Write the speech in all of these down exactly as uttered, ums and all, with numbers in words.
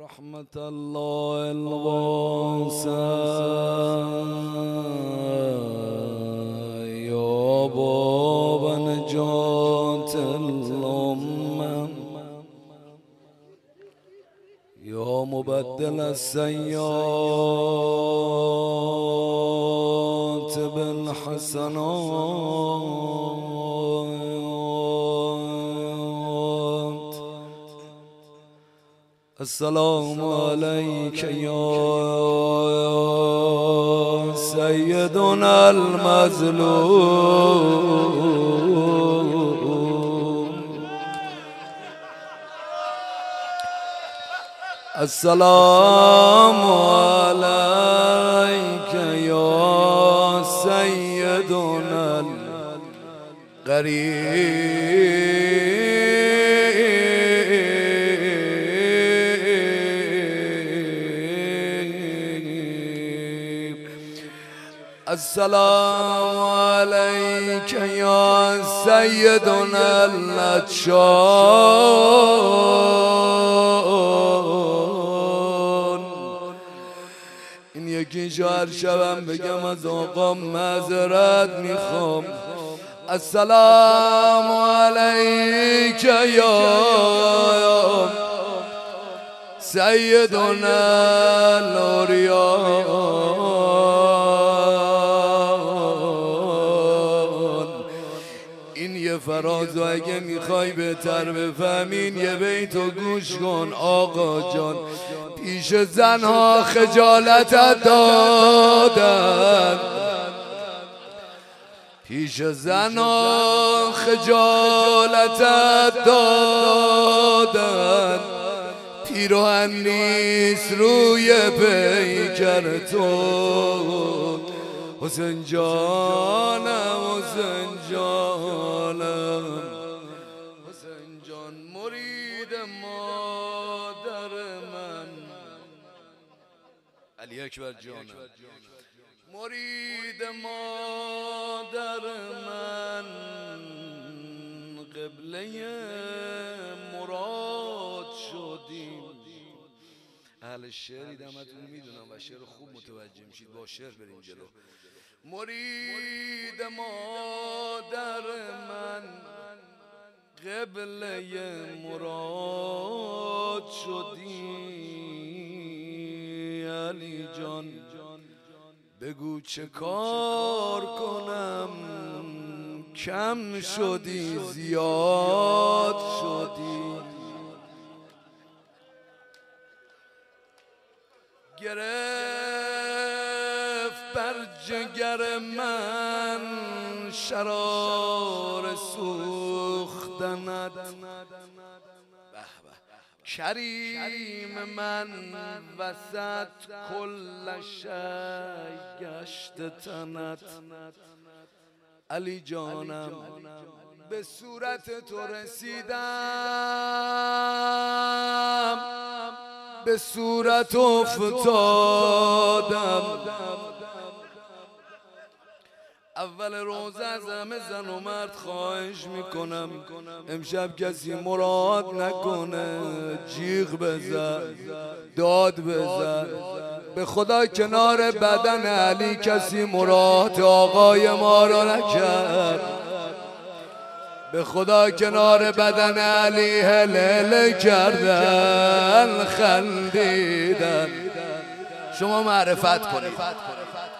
رحمة الله الواسع يا باب نجاة الأمة يا مبدل السيئات بالحسنات. السلام عليك يا سيدنا المظلوم. السلام عليك يا سيدنا الغريب. السلام عليك يا سيدنا اللطشان. این یکی شهر شبم بگم از آقا معذرت میخوام. السلام عليك يا سيدنا الأوريان. این یه فراز و اگه میخوای بهتر بفهمین یه بیتو گوش کن آقا جان. پیش زنها خجالتت دادن، پیش زنها خجالتت دادن، پیراهن نیست روی پیکر تو. حسین جانم حسین جانم حسین جان مرید مادر من. علی اکبر جانم مرید مادر من. قبله مراد شدیم. اهل شعری دمتون میدونم و شعر خوب متوجه میشید، با شعر بریم جلو. مرید مادر من قبله مراد شدی. علی جان بگو چه کار کنم کم شدی زیاد شدی. گرفت بر جگر من شرار سوختنت. کریم من وسط کل شی گشت تنت. علی جانم به صورت تو رسیدم، به صورت افتادم. اول روزه از همه زن و مرد خواهش میکنم امشب کسی مراد نکنه، جیغ بزن داد بزن. به خدا کنار بدن علی کسی مراد آقای ما را نکرد. به خدا کنار بدن علی هلهله کردن خندیدن. شما معرفت کنید.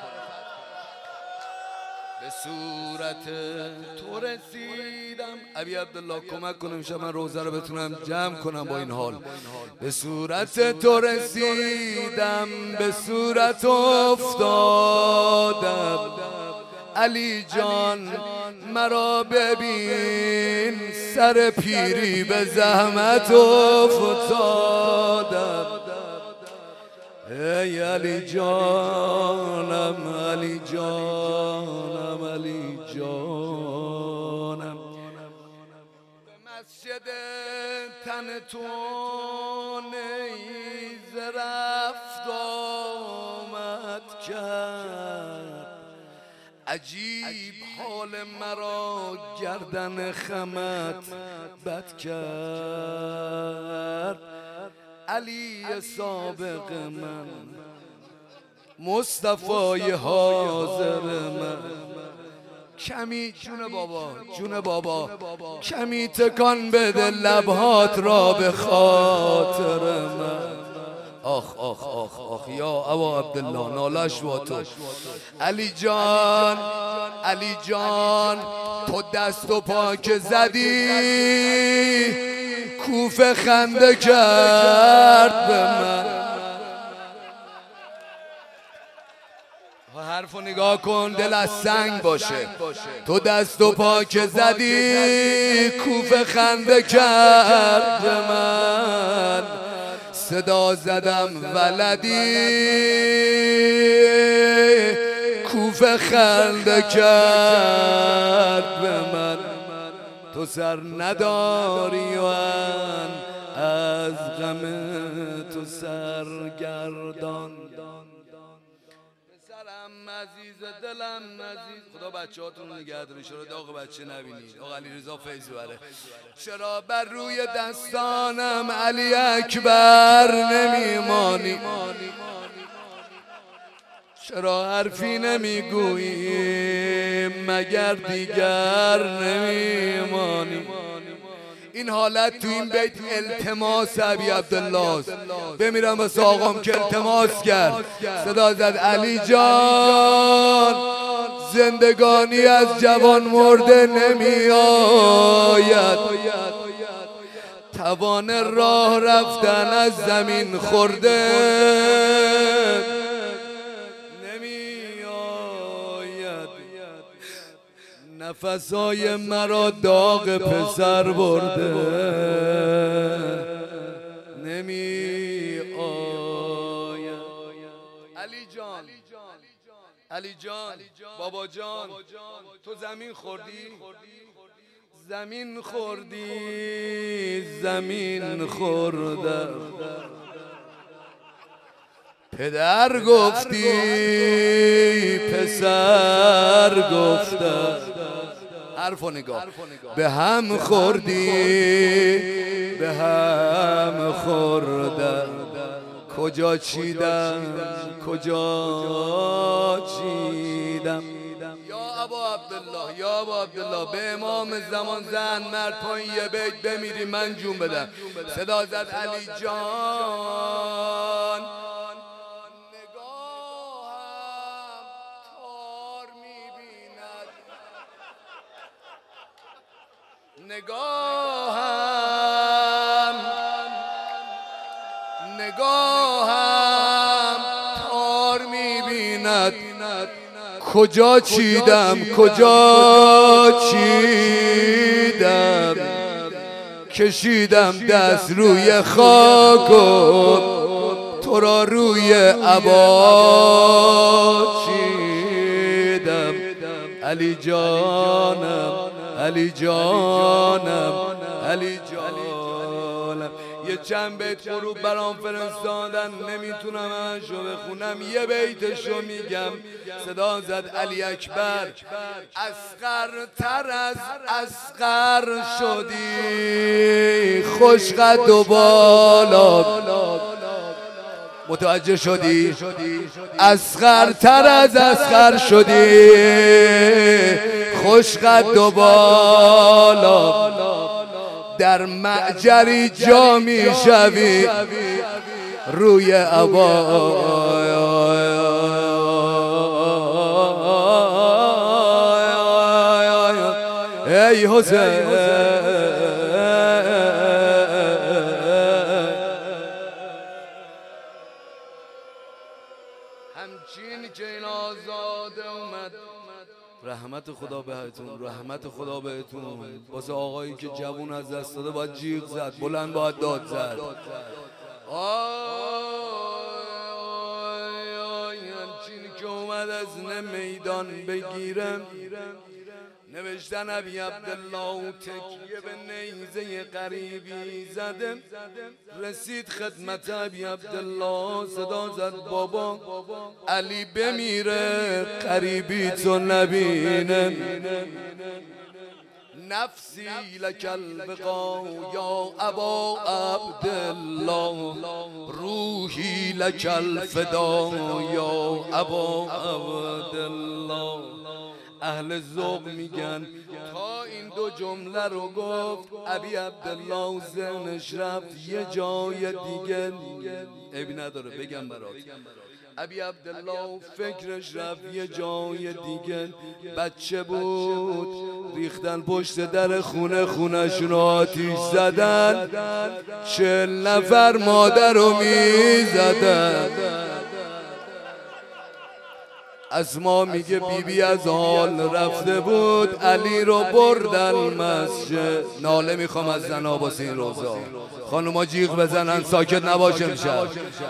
به صورت تو رسیدم. ابی عبدالله کمک کنم امشب من روزه رو بتونم جمع کنم با این حال. به صورت تو رسیدم، به صورت افتادم. علی جان مرا ببین سر پیری به زحمت افتادم. ای علی جانم علی جانم علی جانم. به مسجد تن تو نیز رفت آمد کرد. عجیب حال مرا گردن خمت بد کرد. علی سابق من، مصطفی حاضر من. کمی جون بابا، جون بابا، کمی تکان بده لبهات را به خاطر من. آخ آخ آخ آخ یا ابا عبدالله، نالش با تو. علی جان، علی جان، تو دست و پا که زدی کوفه خنده کرد به من. حرفو نگاه کن، دل از سنگ باشه. تو دست و پا که زدی کوفه خنده کرد به من. صدا زدم ولدی کوفه خنده کرد به من. تو سر نداری و از غم تو سرگردان. پسرم عزیز دلم عزیز، خدا بچه هاتون رو نگه داره، چرا داغ بچه نبینید. آقا علی رضا فیضی بره. چرا بر روی دستانم علی اکبر نمیمانی؟ چرا حرفی نمیگویی مگر دیگر نمیمانی؟ این حالت تو این بیت التماس ابی عبدالله است. بمیرم واسه آقام که التماس کرد، صدا زد علی جان زندگانی از جوان مرده نمی آید، توان راه رفتن از زمین خورده نمی آید. نفسای مرا داغ پسر برده نمی آید. علی جان، علی جان، بابا جان، تو زمین خوردی؟ زمین خوردی، زمین خورده. پدر گفتی، پسر گفته. حرفو نگاه، به هم خوردی، به هم خورده. کجا چیدم، کجا چیدم. یا ابا عبدالله، یا ابا عبدالله، به امام زمان زن مرد پایین یه بیت بمیری من جون بدم. صدا زد علی جان نگاهم تار میبیند، نگاهم نگاهم تار میبیند. کجا چیدم، کجا چیدم، کشیدم دست روی خاک و تو را روی عبا چیدم. علی جانم، علی جانم، علی جانم. یه چند بیت غروب برام فرستادن، نمیتونم همشو بخونم، یه بیتشو میگم. صدا زد علی اکبر اصغر تر از اصغر شدی، خوش قد و بالا. متوجه شدی؟ اصغر تر از اصغر شدی، خوش قد و بالا. در معجری جا می شوی روی عبا. ای حسین همچین که این آزاده اومد. رحمت خدا بهتون، رحمت خدا بهتون. واسه آقایی که جوون از دست داده باید جیغ زد، بلند باید داد زد. آی همچین که اومد از نه میدان بگیرم. نوشتن ابی عبدالله تکیه به نیزه قریبی زده، رسید خدمت ابی عبدالله. صدا زد بابا علی بمیره قریبی تو نبینه. نفسی لک البقا یا ابا عبدالله، روحی لک الفدا یا ابا عبدالله. اهل ذوق میگن تا این دو جمله رو گفت ابی عبدالله ذهنش رفت یه جای دیگه. عیبی نداره بگم برات، ابی عبدالله فکرش رفت یه جای دیگه. بچه بود، ریختن پشت در خونه، خونشون رو آتیش زدن، چهل نفر مادر رو میزدن. اسما میگه بیبی بی از حال رفته بود، علی رو بردن مسجد. ناله میخوام از زنا واسه این روزا، خانوما جیغ بزنن ساکت نباشه میشن.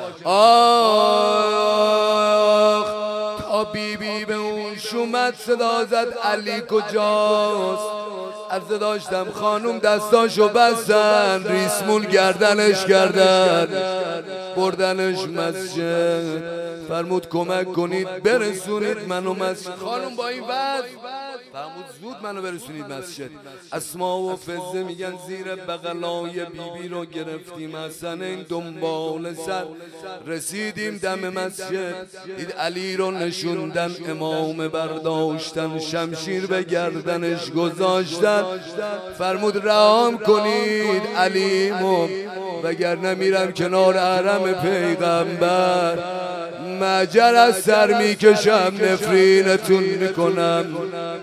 آخ تا بیبی به اون شومد صدا زد علی کجاست؟ عرضه داشتم خانوم دستاشو بستن، ریسمون گردنش کردن، بردنش مسجد. فرمود کمک کنید برسونید منو مسجد. خانوم با این وضع فرمود زود منو برسونید مسجد. اسما و فزه میگن زیر بغلای بیبی رو گرفتیم، حسنین دنبال سر رسیدیم دم مسجد. دید علی رو نشوندن، امام برداشتن، شمشیر به گردنش گذاشتن. فرمود رهام کنید علیمو وگرنه میرم کنار حرم پیغمبر، مجر از سر میکشم نفرینتون میکنم.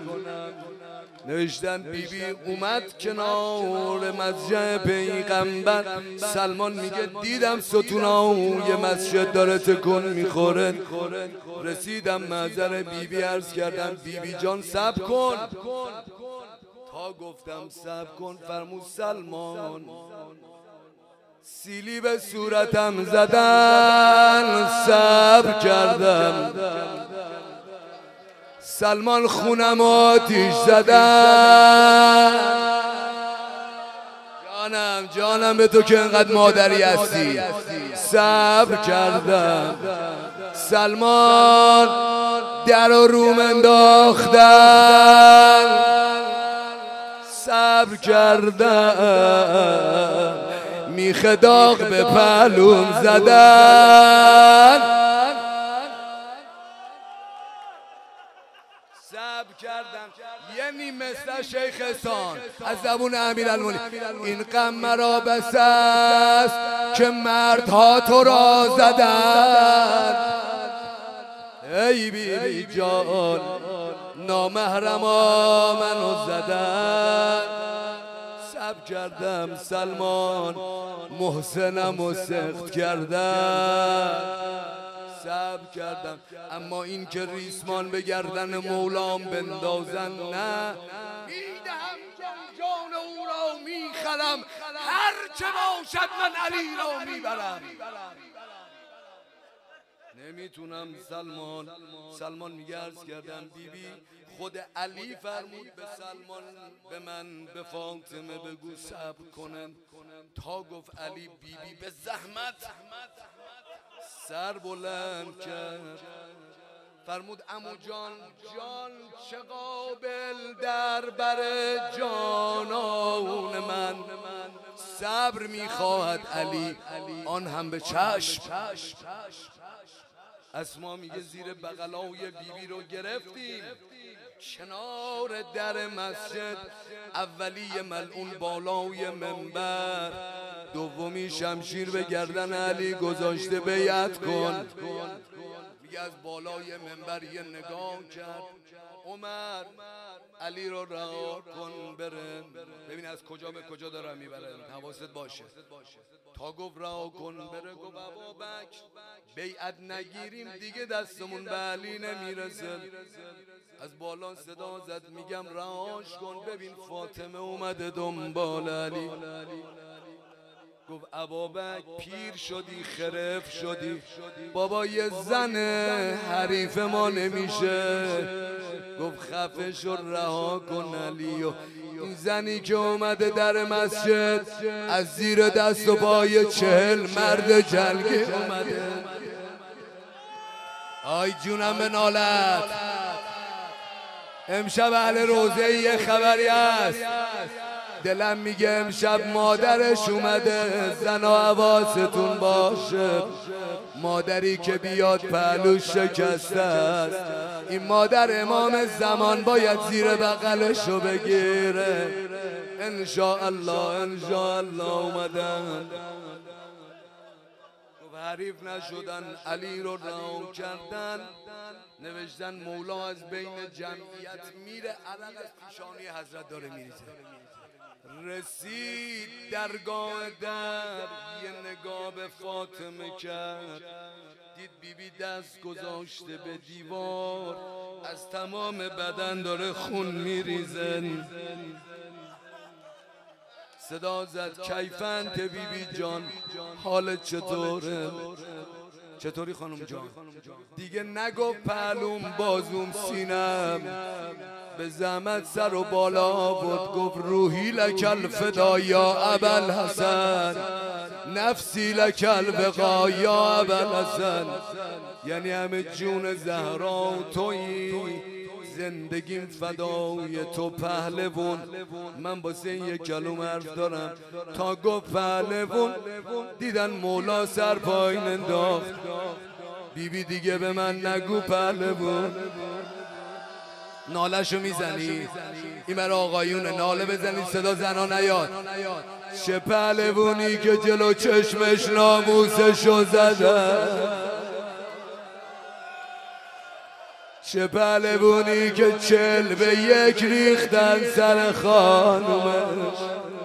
نوشتن بیبی بی اومد کنار مسجد پیغمبر. سلمان میگه دیدم ستونای مسجد داره تکون میخوره. رسیدم محضر بیبی عرض کردم بیبی بی جان صبر کن. تا گفتم صبر کن فرمود سلمان سیلی به صورتم زدن، صبر کردم. سلمان خونم آتیش زدن. جانم جانم به تو که انقدر مادری هستی. صبر کردم. سلمان در و روم انداختن، صبر کردم. میخ داغ به پهلوم زدن، صبر کردم. یعنی مثل شیخ احسان از زبون امیرالمومنین، این غم مرا بس است که مردها تو را زدن. ای بی بی جان نامحرما منو زدن. صبر کردم سلمان محسنم و سخت کردم. صبر کردم اما این که ریسمان به گردن مولام بندازن نه، میدهم جان جان او را میخرم، هر چه باشد من علی را میبرم. نمیتونم سلمان. سلمان میگه عرض کردم بیبی خود علی فرمود به سلمان به من به فاطمه بگو صبر کنن. تا گفت علی بیبی به زحمت سر بلند کرد. فرمود عمو جان جان چه قابل در بر جانان من، صبر میخواهد علی آن هم به چشم. اسما میگه زیر بغلای بیبی رو گرفتیم کنار در مسجد. اولی ملعون بالای منبر، دومی شمشیر به گردن علی گذاشته بیعت کن. میگه از بالای منبر یه نگاه کرد، عمر علی رو رها کن بره. ببین از کجا به کجا دارم میبره، حواست باشه. تا گفت رها کن بره، گفت ابابکر بیعت نگیریم دیگه دستمون به علی نمیرسه. از بالا صدا زد میگم رهاش کن، ببین فاطمه اومده دنبال علی. گفت ابابکر پیر شدی خرف شدی، بابا یه زن حریف ما نمیشه. گفت خفه شو رها کن علی. و این زنی که اومده در مسجد از زیر دست و پای چهل مرد جلگه اومده. آی جونم به نالت، امشب اهل روزه یه خبری هست، دلم میگه امشب مادرش اومده، زنا حواستون باشه. مادری که بیاد پهلوش شکسته است، این مادر امام زمان باید زیر بغلشو بگیره. انشاءالله انشاءالله اومدن حریف نشدن، علی رو رها کردن، نوشتن مولا از بین جمعیت میره، عرق از پیشانی حضرت داره میریزه. رسید درگاه در، یه نگاه به فاطمه کرد، دید بیبی دست گذاشته به دیوار، از تمام بدن داره خون میریزه. صدا زد کیفنت بیبی جان، حالت چطوره؟ چطوری خانم جان؟ دیگه نگفت پهلوم بازوم سینم، به زحمت سر و بالا بود، گفت روحی لکل فدا یا ابوالحسن، نفسی لکل بقا یا ابوالحسن. یعنی همه جون زهرا و تویی، زندگیم فدای تو پهلوون. من واسه یک کلمه حرف دارم، تا گفت پهلوون دیدن مولا سر پایین انداخت. بیبی دیگه به من نگو پهلوون. نالشو میزنی؟ این برای آقایونه، ناله بزنید صدا زنا نیاد. چه پهلوونی که جلو چشمش ناموسشو زده، چه پهلوونی که چل به یک ریختن سر خانومش.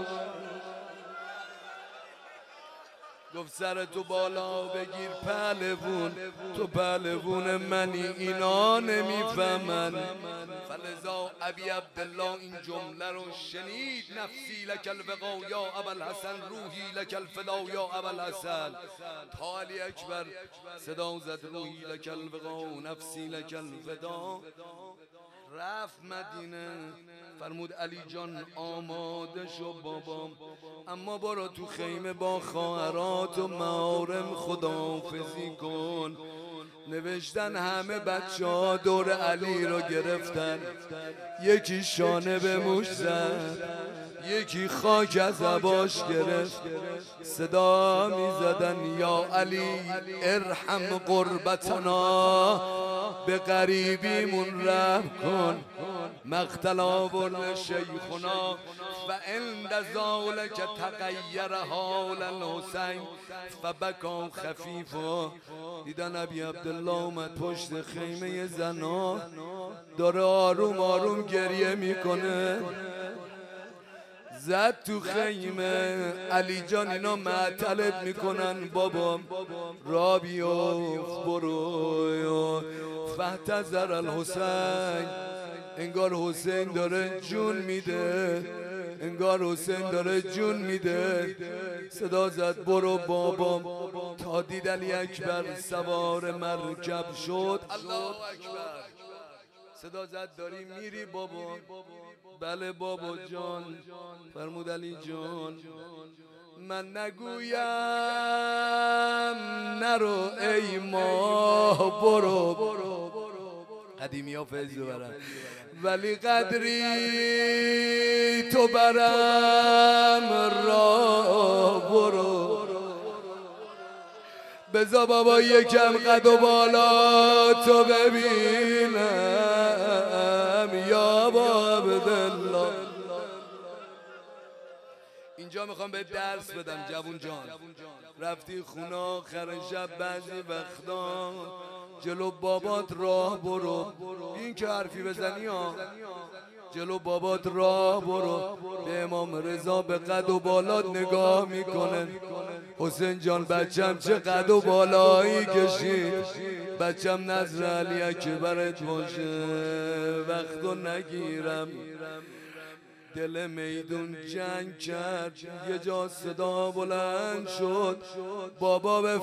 گفت سر تو بالا بگیر پهلوون، تو پهلوون منی اینا نمیفهمن. فلذا ابی عبدالله این جمله رو شنید، نفسی لک الوقا یا ابوالحسن، روحی لک الفدا یا ابوالحسن. تا علی اکبر صدا زد روحی لک الوقا نفسی لک الفدا. رفت مدینه، فرمود علی جان آماده شو بابام، اما برو تو خیمه با خواهرات و محارم خداحافظی کن. نوشتن همه بچه ها دور علی رو گرفتن، یکی شانه به موش زد، یکی خاک از عباش گرفت، صدا می زدن یا علی ارحم قربتنا، به غریبیمون رحم کن. مقتل آورد شیخنا فعند ذالک تغیر حال الحسین فبکا خفیفا. دیدن ابی عبدالله اومد پشت خیمه زنا، داره آروم آروم گریه میکنه. زد تو خیمه، علی جان اینا معطلت میکنن بابا، را بیفت برو. فاحتضر الحسین، انگار حسین داره جون میده، انگار حسین داره جون میده. صدا زد برو بابا، تا دید علی اکبر سوار مرکب شد. الله اکبر. صدا زد داری میری بابا؟ بله بابا جان. فرمود علی جان من نگویم نرو ای ماه برو، قدیمی ها فیض برن، ولی قدری تو برم را برو. بذار بابا یکم قد و بالا تو ببینم یا با عبدالله. اینجا میخوام به درس بدم جوون جان. رفتی خونه آخر شب بعضی وقتا جلو بابات راه برو، این که حرفی بزنی ها، جلو بابات راه برو. به امام رضا به قد و بالات نگاه میکنه. حسین جان بچم چه قد و بالایی کشید، بچم نظر علی اکبرت باشه، وقتو نگیرم. دل میدون جنگ کرد، یه جا صدا بلند شد، بابا به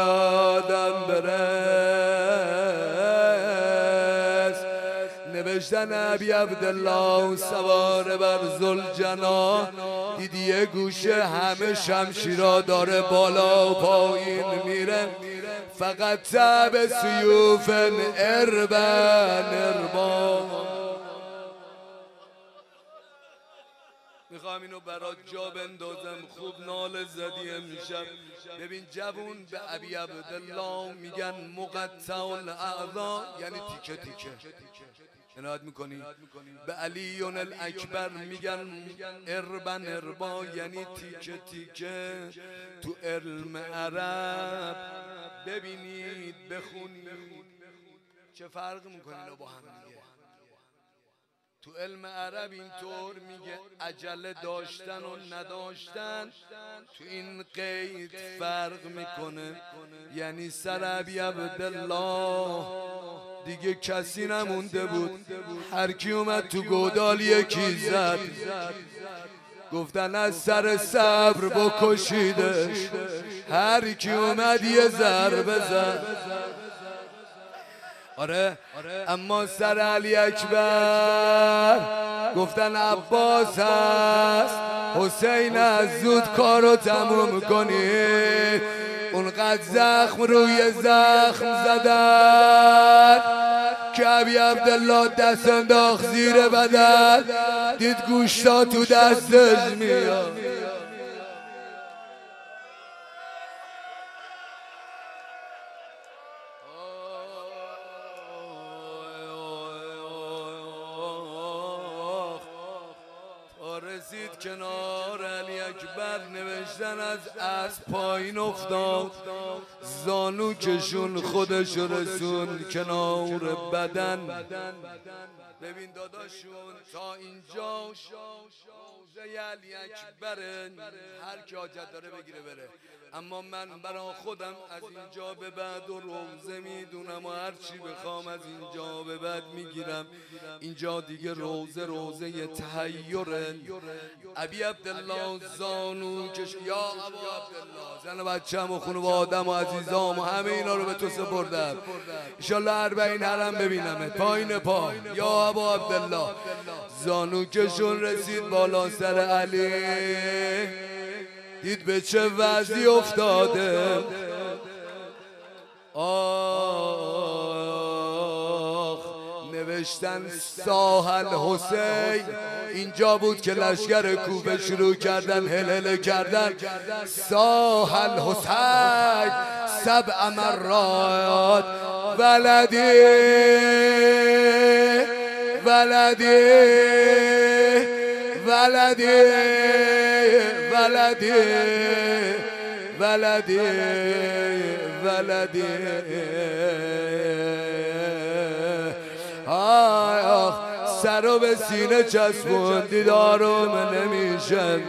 فریادم برس. نوشتن نوشتن ابی عبدالله سوار بر ذوالجنا، دیدی یه گوشه همه شمشیرا داره بالا و پایین میره، فقط تب سیوف اربن اربا. میخوام اینو برات جا بندازم، خوب ناله زدی امشب. ببین جوون به ابی عبدالله میگن مقطع الاعضا، یعنی تیکه تیکه. عنایت میکنی؟ به علی الاکبر میگن اربن اربا، یعنی تیکه تیکه. تو علم عرب ببینید بخونید چه فرق میکنه اینا با هم دیگه. تو علم عرب اینطور میگه عجله داشتن و نداشتن تو این قید فرق میکنه. یعنی سر ابی عبدالله دیگه کسی نمونده بود، هر کی اومد تو گودال یکی زد، گفتن از سر صبر بکشیدش، هر کی اومد یه ضربه زد. آره اما سر علی اکبر گفتن عباس هست، حسین از زود کارو تموم کنید. اونقدر زخم روی زخم زدن که ابی عبدالله دست انداخت زیر بدن، دید گوشتا تو دستش میاد. رسید کنار علی اکبر، نوشتن از اسب پایین افتاد، زانو کشون خودش رسون کنار بدن. ببین داداشون تا اینجا روزه علی اکبره، هر کی حاجت داره بگیره بره. اما من برا خودم از اینجا به بعد و روزه میدونم و هر چی بخوام از اینجا به بعد میگیرم. اینجا دیگه روزه روزه تحیره. ابی عبدالله زانو کش، یا ابا عبدالله، زن و بچه‌م و خانواده‌م و عزیزام و همه اینا رو به تو سپردم. انشالله اربعین حرم ببینم پایین پا. یا ابا عبدالله زانو کشون رسید بالا سر علی، دید به چه وضعی افتاده. آخ نوشتن ساحل حسین، اینجا بود که لشکر کوفه شروع کردن هلهله کردن. ساحل حسین سبع مرات ولدی ولدی ولدی ولدی ولدی ولدی. آخ سرو به سینه چسبون دیدارم نمیشن.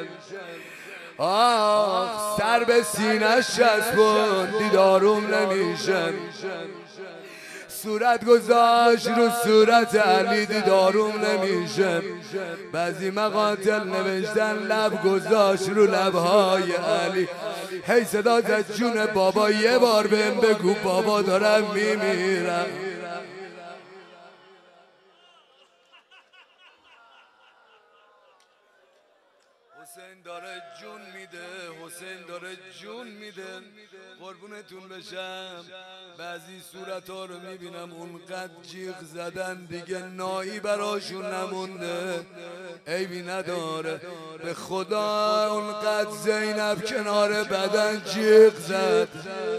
آخ سر به سینه چسبون دیدارم نمیشن. صورت گذاشت رو صورت علی دیدارم نمیشه. بعضی مقاتل نوشتن لب گذاشت رو لبهای علی. هی صدا زد جون بابا یه بار بهم بگو بابا دارم میمیرم. حسین داره جون میده، حسین داره جون میده، قربونتون بشم. بعضی صورت ها رو میبینم اونقدر جیغ زدن دیگه نایی براشون نمونده، عیبی نداره. به خدا اونقدر زینب کنار بدن جیغ زد،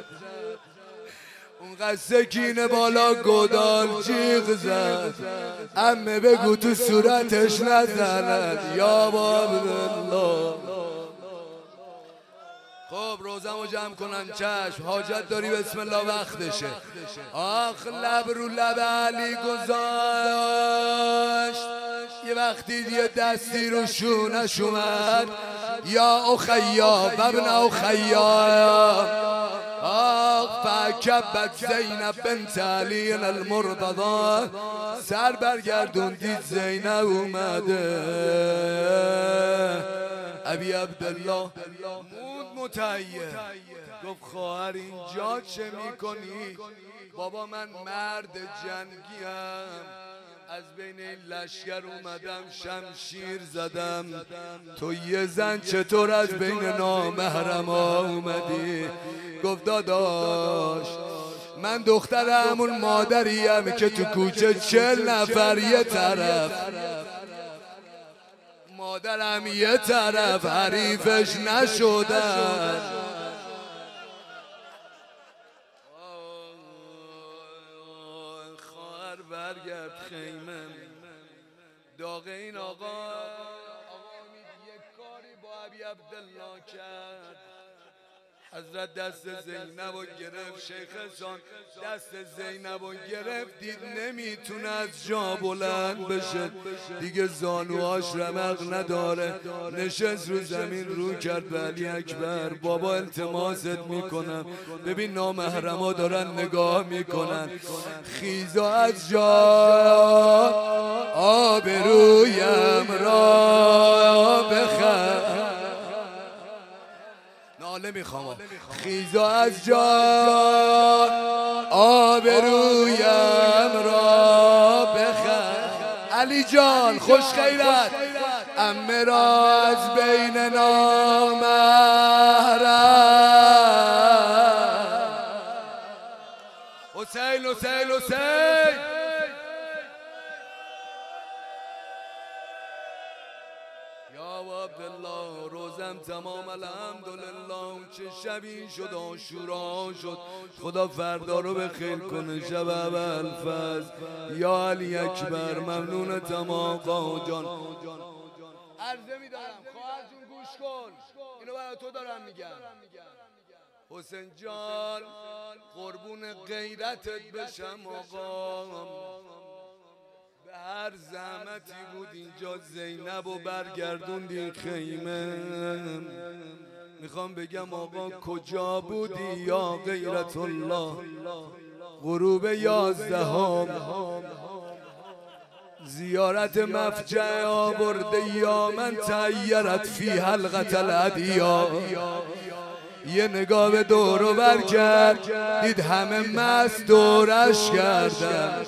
اونقدر سکینه بالا گودال جیغ زد. عمه بگو تو صورتش نزند یا عبدالله. خب روزمو جمع کنن چشم، حاجت داری بسم الله وقتشه. آخ لب رو لب علی گذاشت، یه وقتی یه دستی رو شونش اومد. یا اخیا ببن اخیا. آخ فکبت زینب بنت علی المرتضی، سر برگردون دید زینب اومده. ابی عبدالله مود متعیه، گفت خواهر اینجا چه میکنی؟ بابا من مرد جنگیم، از بین این لشکر اومدم شمشیر زدم، تو یه زن چطور از بین نامحرما اومدی؟ گفت داداش من دختر همون مادریم که تو کوچه چل نفر یه طرف، مادرم یه طرف حریفش نشدن. خواهر برگرد خیمه داغ این آقا. آقا امید یک کاری با ابی عبدالله کرد. حضرت دست زینب و گرفت، شیخ حسان دست زینب و گرفت، دید نمیتونه از جا بلند بشه دیگه، زانوهاش رمق نداره، نشست رو زمین رو کرد به علی اکبر. بابا التماست میکنم، ببین نامحرما دارن نگاه میکنن، خیزا از جا آبرویم را بخر. ناله میخوام خیزا از جا آبرویم را بخر. علی جان خوش خیرت عمه را از بین نامحرم. حسین حسین حسین یا عبدالله روزم تمام الحمدلله. چه شبی شد عاشورا شد، خدا فردا رو به خیر کنه شب ابوالفضل. یا علی اکبر ممنونتم آقا جان. عرضه میدارم خواهر جون گوش کن، اینو برای تو دارم میگم. حسین جان قربون غیرتت بشم آقا، به هر زحمتی بود اینجا زینب و برگردوندی خیمه. میخوام بگم آقا کجا بودی یا غیرت الله؟ غروب یازدهم زیارت مفجع آورده یا من تیرت فی حلقت العدیا. یه نگاه به دور و بر کرد، دید همه مست دورش کردن.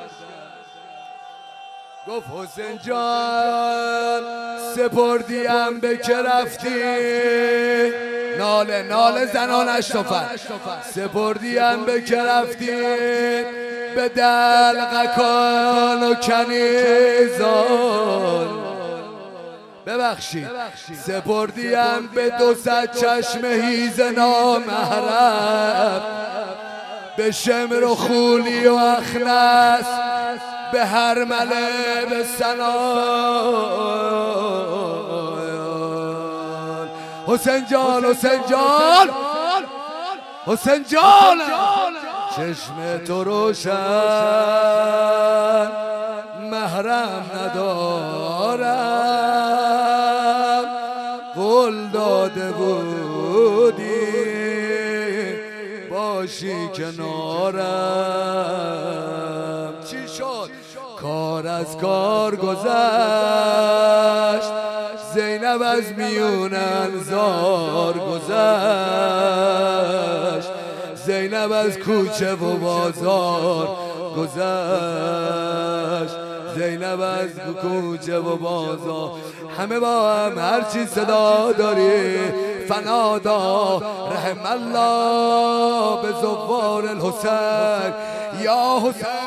گفت حسین جان سپردیم به که رفتی، ناله ناله زنانش توفن، سپردیم به که رفتی به دلقکان و کنیزان. ببخشید سپردیم به دو صد چشم هیز نامحرم، به شمر و خولی و اخنس، به هر مله به سنان. حسین جان حسین جان حسین جان چشم تو روشن محرم ندارم، قول داده بودی باشی کنارم. چی شد؟ کار از کار گذشت، زینب از میون انظار گذشت، زینب از کوچه و بازار گذشت، زینب از کوچه و بازار. همه با هم هرچی صدا داری فنادا رحم الله به زوار الحسین یا حسین.